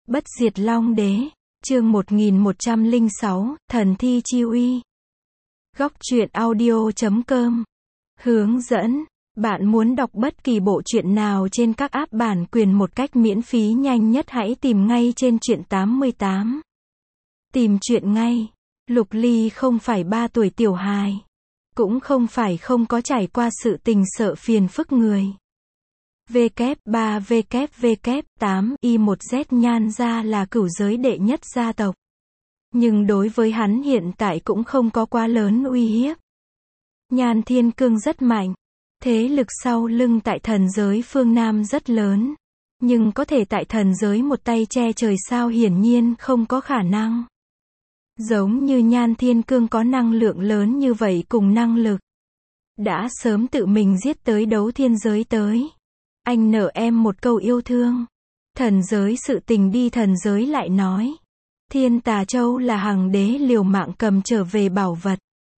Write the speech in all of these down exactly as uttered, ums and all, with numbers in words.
Bất diệt Long Đế, chương một nghìn một trăm lẻ sáu, Thần Thi Chi Uy. Góc truyện audio chấm com. Hướng dẫn, bạn muốn đọc bất kỳ bộ truyện nào trên các app bản quyền một cách miễn phí nhanh nhất hãy tìm ngay trên truyện tám mươi tám. Tìm truyện ngay. Lục Ly không phải ba tuổi tiểu hài, cũng không phải không có trải qua sự tình sợ phiền phức người. vê kép ba vê kép vê kép tám i một Z Nhan gia là cửu giới đệ nhất gia tộc. Nhưng đối với hắn hiện tại cũng không có quá lớn uy hiếp. Nhan Thiên Cương rất mạnh. Thế lực sau lưng tại thần giới phương Nam rất lớn. Nhưng có thể tại thần giới một tay che trời sao hiển nhiên không có khả năng. Giống như Nhan Thiên Cương có năng lượng lớn như vậy cùng năng lực. Đã sớm tự mình giết tới đấu thiên giới tới. Anh nợ em một câu yêu thương. Thần giới sự tình đi thần giới lại nói. Thiên Tà Châu là hằng đế liều mạng cầm trở về bảo vật.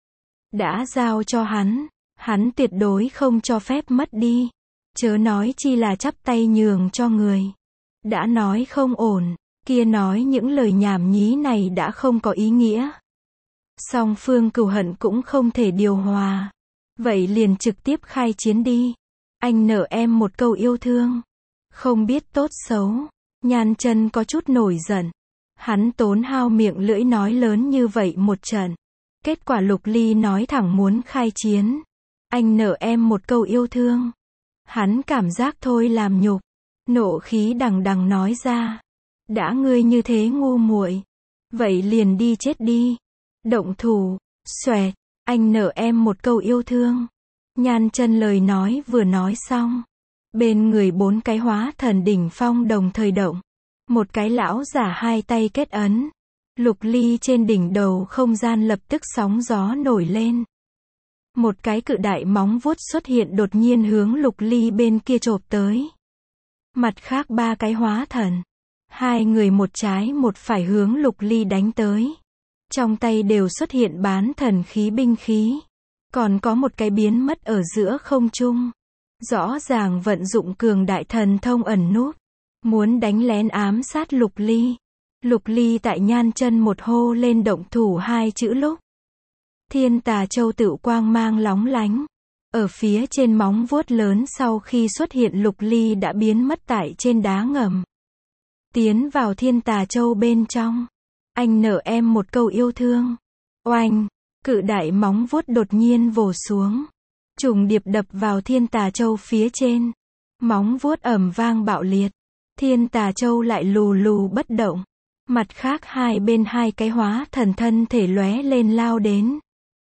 Đã giao cho hắn. Hắn tuyệt đối không cho phép mất đi. Chớ nói chi là chắp tay nhường cho người. Đã nói không ổn. Kia nói những lời nhảm nhí này đã không có ý nghĩa. Song phương cừu hận cũng không thể điều hòa. Vậy liền trực tiếp khai chiến đi. Anh nợ em một câu yêu thương. Không biết tốt xấu. Nhan Chân có chút nổi giận. Hắn tốn hao miệng lưỡi nói lớn như vậy một trận. Kết quả Lục Ly nói thẳng muốn khai chiến. Anh nợ em một câu yêu thương. Hắn cảm giác thôi làm nhục. Nộ khí đằng đằng nói ra. Đã ngươi như thế ngu muội, vậy liền đi chết đi. Động thủ. Xoẹt. Anh nợ em một câu yêu thương. Nhan Chân lời nói vừa nói xong. Bên người bốn cái hóa thần đỉnh phong đồng thời động. Một cái lão giả hai tay kết ấn. Lục Ly trên đỉnh đầu không gian lập tức sóng gió nổi lên. Một cái cự đại móng vuốt xuất hiện đột nhiên hướng Lục Ly bên kia chộp tới. Mặt khác ba cái hóa thần. Hai người một trái một phải hướng Lục Ly đánh tới. Trong tay đều xuất hiện bán thần khí binh khí. Còn có một cái biến mất ở giữa không trung. Rõ ràng vận dụng cường đại thần thông ẩn núp. Muốn đánh lén ám sát Lục Ly. Lục Ly tại Nhan Chân một hô lên động thủ hai chữ lúc. Thiên Tà Châu tự quang mang lóng lánh. Ở phía trên móng vuốt lớn sau khi xuất hiện Lục Ly đã biến mất tại trên đá ngầm. Tiến vào Thiên Tà Châu bên trong. Anh nợ em một câu yêu thương. Oanh. Cự đại móng vuốt đột nhiên vồ xuống. Trùng điệp đập vào Thiên Tà Châu phía trên. Móng vuốt ầm vang bạo liệt. Thiên Tà Châu lại lù lù bất động. Mặt khác hai bên hai cái hóa thần thân thể lóe lên lao đến.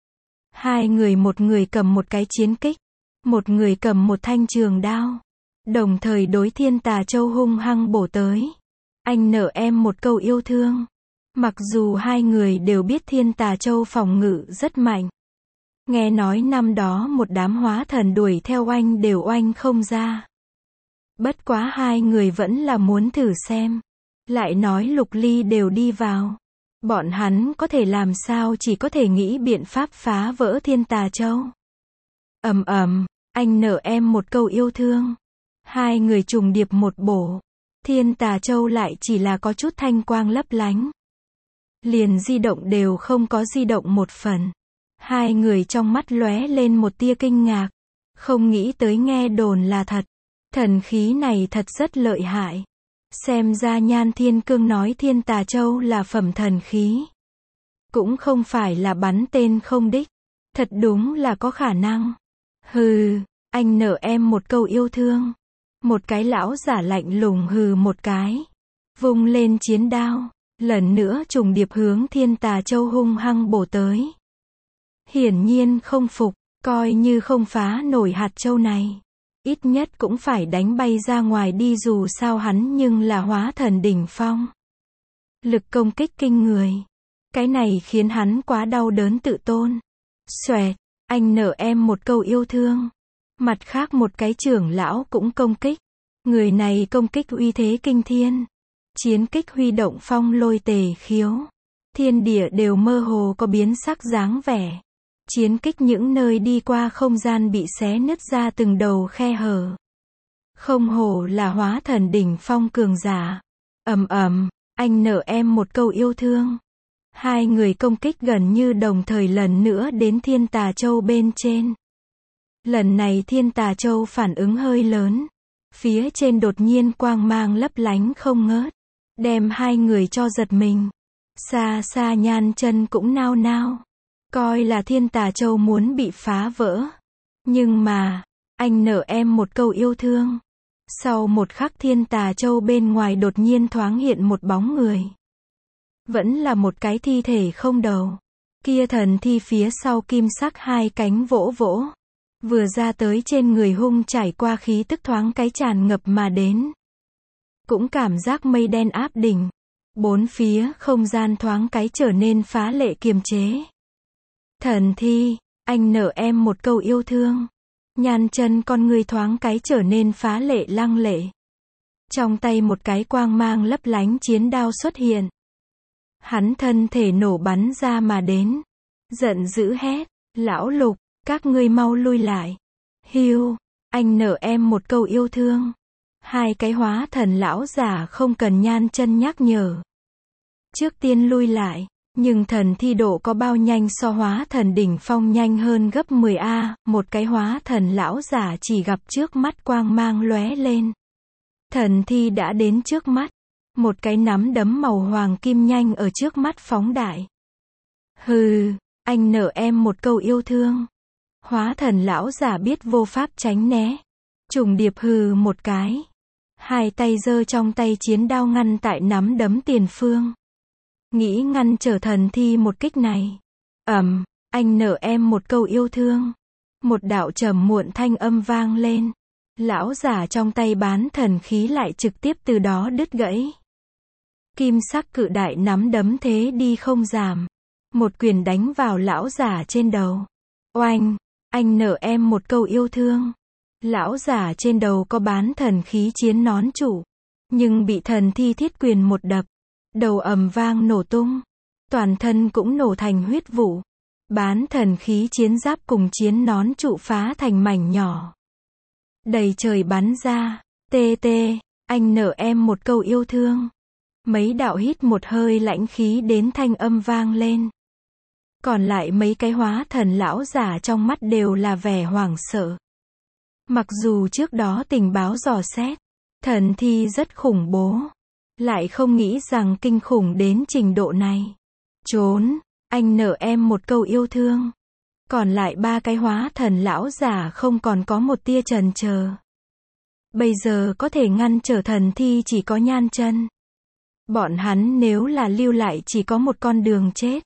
Hai người một người cầm một cái chiến kích. Một người cầm một thanh trường đao. Đồng thời đối Thiên Tà Châu hung hăng bổ tới. Anh nợ em một câu yêu thương. Mặc dù hai người đều biết Thiên Tà Châu phòng ngự rất mạnh. Nghe nói năm đó một đám hóa thần đuổi theo oanh đều oanh không ra. Bất quá hai người vẫn là muốn thử xem. Lại nói Lục Ly đều đi vào. Bọn hắn có thể làm sao chỉ có thể nghĩ biện pháp phá vỡ Thiên Tà Châu. Ầm ầm, anh nợ em một câu yêu thương. Hai người trùng điệp một bổ. Thiên Tà Châu lại chỉ là có chút thanh quang lấp lánh. Liền di động đều không có di động một phần. Hai người trong mắt lóe lên một tia kinh ngạc. Không nghĩ tới nghe đồn là thật. Thần khí này thật rất lợi hại. Xem ra Nhan Thiên Cương nói Thiên Tà Châu là phẩm thần khí. Cũng không phải là bắn tên không đích. Thật đúng là có khả năng. Hừ, anh nợ em một câu yêu thương. Một cái lão giả lạnh lùng hừ một cái. Vung lên chiến đao. Lần nữa trùng điệp hướng Thiên Tà Châu hung hăng bổ tới. Hiển nhiên không phục. Coi như không phá nổi hạt châu này. Ít nhất cũng phải đánh bay ra ngoài đi dù sao hắn nhưng là hóa thần đỉnh phong. Lực công kích kinh người. Cái này khiến hắn quá đau đớn tự tôn. Xoẹt. Anh nợ em một câu yêu thương. Mặt khác một cái trưởng lão cũng công kích. Người này công kích uy thế kinh thiên. Chiến kích huy động phong lôi tề khiếu. Thiên địa đều mơ hồ có biến sắc dáng vẻ. Chiến kích những nơi đi qua không gian bị xé nứt ra từng đầu khe hở. Không hổ là hóa thần đỉnh phong cường giả. Ầm ầm, anh nợ em một câu yêu thương. Hai người công kích gần như đồng thời lần nữa đến Thiên Tà Châu bên trên. Lần này Thiên Tà Châu phản ứng hơi lớn. Phía trên đột nhiên quang mang lấp lánh không ngớt, đem hai người cho giật mình. Xa xa Nhan Chân cũng nao nao, coi là Thiên Tà Châu muốn bị phá vỡ. Nhưng mà, anh nợ em một câu yêu thương. Sau một khắc Thiên Tà Châu bên ngoài đột nhiên thoáng hiện một bóng người. Vẫn là một cái thi thể không đầu. Kia thần thi phía sau kim sắc hai cánh vỗ vỗ. Vừa ra tới trên người hung trải qua khí tức thoáng cái tràn ngập mà đến. Cũng cảm giác mây đen áp đỉnh. Bốn phía không gian thoáng cái trở nên phá lệ kiềm chế. Thần thi, anh nợ em một câu yêu thương. Nhan Chân con người thoáng cái trở nên phá lệ lăng lệ. Trong tay một cái quang mang lấp lánh chiến đao xuất hiện. Hắn thân thể nổ bắn ra mà đến. Giận dữ hét, lão Lục, các ngươi mau lui lại. Hiu, anh nợ em một câu yêu thương. Hai cái hóa thần lão giả không cần Nhan Chân nhắc nhở. Trước tiên lui lại, nhưng thần thi độ có bao nhanh so hóa thần đỉnh phong nhanh hơn gấp mười A, một cái hóa thần lão giả chỉ gặp trước mắt quang mang lóe lên. Thần thi đã đến trước mắt, một cái nắm đấm màu hoàng kim nhanh ở trước mắt phóng đại. Hừ, anh nợ em một câu yêu thương. Hóa thần lão giả biết vô pháp tránh né. Trùng điệp hừ một cái. Hai tay giơ trong tay chiến đao ngăn tại nắm đấm tiền phương. Nghĩ ngăn trở thần thi một kích này. Ầm, anh nợ em một câu yêu thương. Một đạo trầm muộn thanh âm vang lên. Lão giả trong tay bán thần khí lại trực tiếp từ đó đứt gãy. Kim sắc cự đại nắm đấm thế đi không giảm. Một quyền đánh vào lão giả trên đầu. Oanh, anh nợ em một câu yêu thương. Lão giả trên đầu có bán thần khí chiến nón trụ. Nhưng bị thần thi thiết quyền một đập. Đầu ầm vang nổ tung. Toàn thân cũng nổ thành huyết vụ. Bán thần khí chiến giáp cùng chiến nón trụ phá thành mảnh nhỏ. Đầy trời bắn ra. Tê tê, anh nợ em một câu yêu thương. Mấy đạo hít một hơi lãnh khí đến thanh âm vang lên. Còn lại mấy cái hóa thần lão giả trong mắt đều là vẻ hoảng sợ. Mặc dù trước đó tình báo dò xét, thần thi rất khủng bố. Lại không nghĩ rằng kinh khủng đến trình độ này. Trốn, anh nợ em một câu yêu thương. Còn lại ba cái hóa thần lão giả không còn có một tia chần chờ. Bây giờ có thể ngăn trở thần thi chỉ có Nhan Chân. Bọn hắn nếu là lưu lại chỉ có một con đường chết.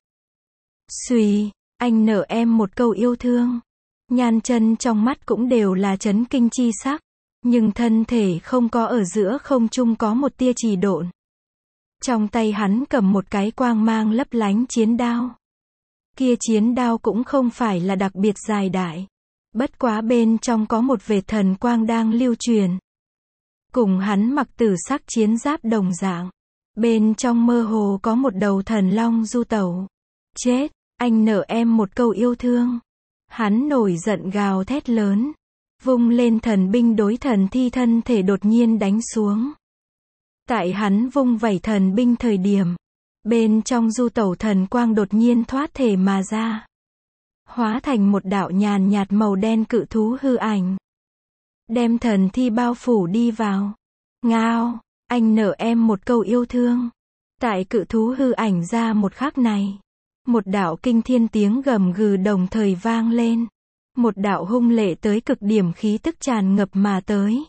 Xùy, anh nợ em một câu yêu thương. Nhan Chân trong mắt cũng đều là chấn kinh chi sắc. Nhưng thân thể không có ở giữa không trung có một tia trì độn. Trong tay hắn cầm một cái quang mang lấp lánh chiến đao. Kia chiến đao cũng không phải là đặc biệt dài đại. Bất quá bên trong có một vệt thần quang đang lưu truyền. Cùng hắn mặc tử sắc chiến giáp đồng dạng. Bên trong mơ hồ có một đầu thần long du tẩu. Chết, anh nợ em một câu yêu thương. Hắn nổi giận gào thét lớn. Vung lên thần binh đối thần thi thân thể đột nhiên đánh xuống. Tại hắn vung vẩy thần binh thời điểm. Bên trong du tẩu thần quang đột nhiên thoát thể mà ra. Hóa thành một đạo nhàn nhạt màu đen cự thú hư ảnh. Đem thần thi bao phủ đi vào. Ngao, anh nợ em một câu yêu thương. Tại cự thú hư ảnh ra một khắc này. Một đạo kinh thiên tiếng gầm gừ đồng thời vang lên. Một đạo hung lệ tới cực điểm khí tức tràn ngập mà tới.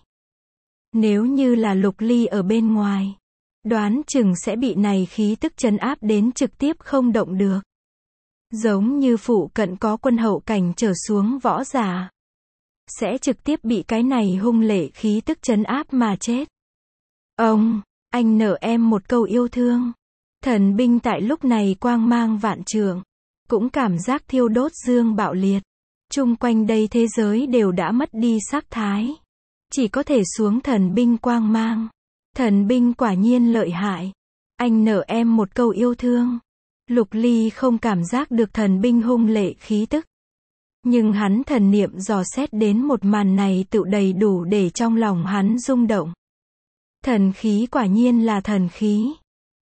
Nếu như là Lục Ly ở bên ngoài, đoán chừng sẽ bị này khí tức trấn áp đến trực tiếp không động được. Giống như phụ cận có quân hậu cảnh trở xuống võ giả. Sẽ trực tiếp bị cái này hung lệ khí tức trấn áp mà chết. Ông, anh nợ em một câu yêu thương. Thần binh tại lúc này quang mang vạn trượng. Cũng cảm giác thiêu đốt dương bạo liệt. Chung quanh đây thế giới đều đã mất đi sắc thái. Chỉ có thể xuống thần binh quang mang. Thần binh quả nhiên lợi hại. Anh nợ em một câu yêu thương. Lục Ly không cảm giác được thần binh hung lệ khí tức. Nhưng hắn thần niệm dò xét đến một màn này tự đầy đủ để trong lòng hắn rung động. Thần khí quả nhiên là thần khí.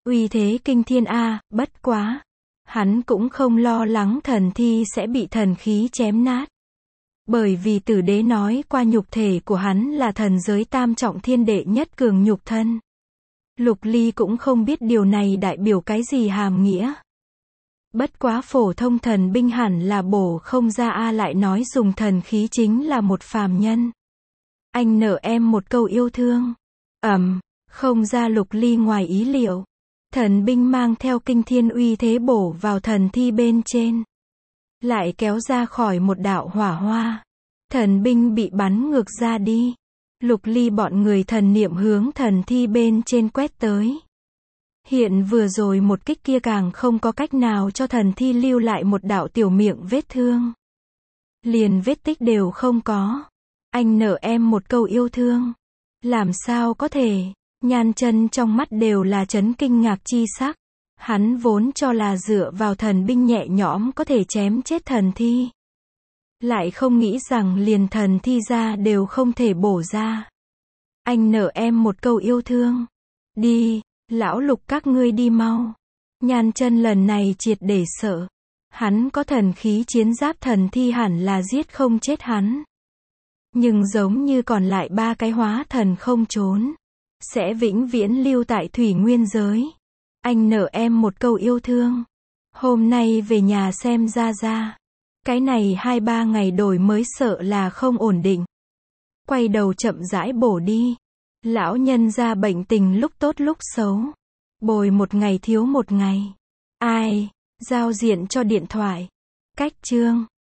Uy thế kinh thiên a, bất quá. Hắn cũng không lo lắng thần thi sẽ bị thần khí chém nát. Bởi vì tử đế nói qua nhục thể của hắn là thần giới tam trọng thiên đệ nhất cường nhục thân. Lục Ly cũng không biết điều này đại biểu cái gì hàm nghĩa. Bất quá phổ thông thần binh hẳn là bổ không ra a, lại nói dùng thần khí chính là một phàm nhân. Anh nợ em một câu yêu thương. Ầm, không ra Lục Ly ngoài ý liệu. Thần binh mang theo kinh thiên uy thế bổ vào thần thi bên trên. Lại kéo ra khỏi một đạo hỏa hoa. Thần binh bị bắn ngược ra đi. Lục Ly bọn người thần niệm hướng thần thi bên trên quét tới. Hiện vừa rồi một kích kia càng không có cách nào cho thần thi lưu lại một đạo tiểu miệng vết thương. Liền vết tích đều không có. Anh nợ em một câu yêu thương. Làm sao có thể? Nhan Chân trong mắt đều là chấn kinh ngạc chi sắc. Hắn vốn cho là dựa vào thần binh nhẹ nhõm có thể chém chết thần thi. Lại không nghĩ rằng liền thần thi ra đều không thể bổ ra. Anh nợ em một câu yêu thương. Đi, lão Lục các ngươi đi mau. Nhan Chân lần này triệt để sợ. Hắn có thần khí chiến giáp thần thi hẳn là giết không chết hắn. Nhưng giống như còn lại ba cái hóa thần không trốn. Sẽ vĩnh viễn lưu tại thủy nguyên giới. Anh nợ em một câu yêu thương. Hôm nay về nhà xem ra ra. Cái này hai ba ngày đổi mới sợ là không ổn định. Quay đầu chậm rãi bổ đi. Lão nhân ra bệnh tình lúc tốt lúc xấu. Bồi một ngày thiếu một ngày. Ai? Giao diện cho điện thoại. Cách chương.